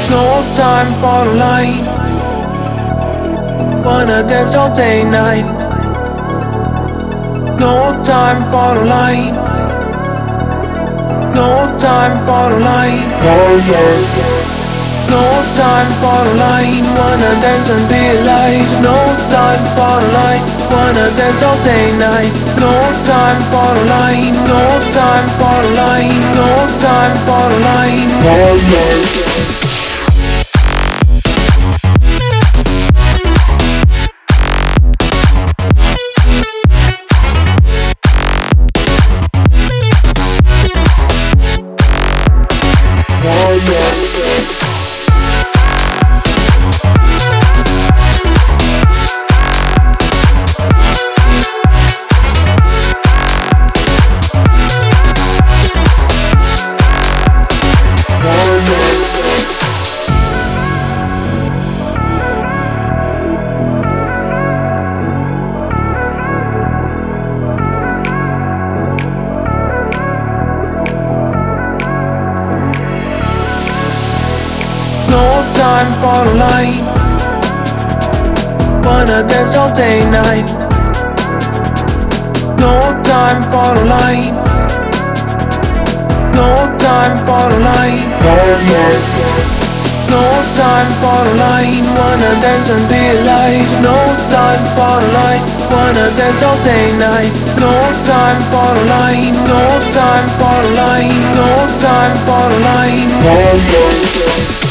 No time for the line. Wanna dance all day night. No time for the line. No time for the line. No time for the line. Wanna dance and be alive. No time for the line. Wanna dance all day night. No time for the line. No time for the line. No time for the line. No time for the line. Wanna dance all day night. No time for the line. No time for the line. No time for the line. Wanna dance and be alive. No time for the line. Wanna dance all day night. No time for the line. No time for the line. No time for the line.